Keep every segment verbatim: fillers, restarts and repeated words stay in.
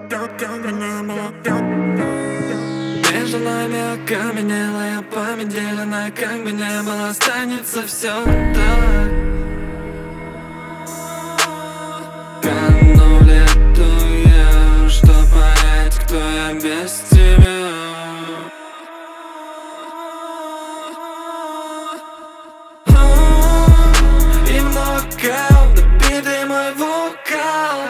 Между нами окаменелая память делена, как бы не было, останется все так. Кану в лету я, что понять, кто я без тебя. И в нокаут добитый мой вокал.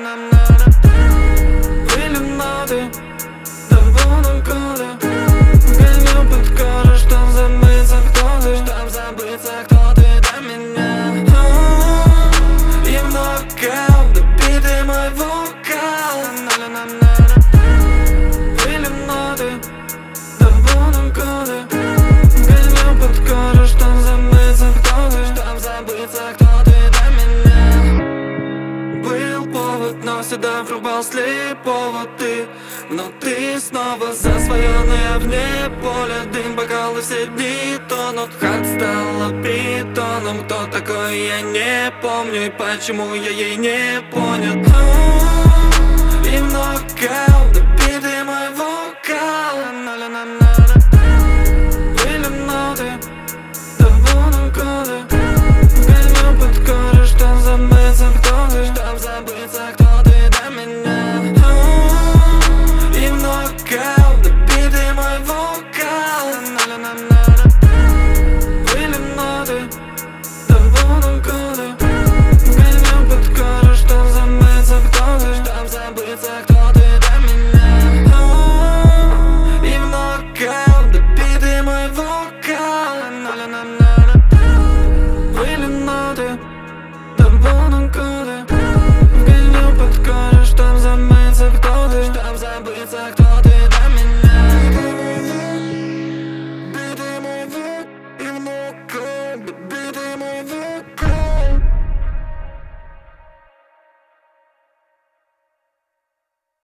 Были ноты давно года, гоню под кожу, чтоб забыться, кто ты, чтоб забыться, кто ты для меня. И в нокаут добитый мой вокал. Были ноты давно года, гоню под кожу, чтоб забыться, кто ты, чтоб забыться, кто ты для меня. Был повод, но всегда врубал слепого ты. Но ты снова за свое, но я вне поля. Дым, бокалы все дни тонут. Хат стала притоном. Кто такой, я не помню. И почему я ей не понял. И в нокаут добитый мой вокал. Были ноты давно года, гоню под кожу, чтоб забыться, кто ты, чтоб забыться, кто ты для меня. И в нокаут добитый мой вокал. Были ноты давно года, гоню под кожу, чтоб забыться, кто ты, чтоб забыться, кто ты для меня. И в нокаут добитый мой вокал. Были ноты давно года, гоню под кожу, чтоб забыться, кто ты, чтоб забыться, кто ты для меня. Битый мой вок, и в нокаут добитый мой вок.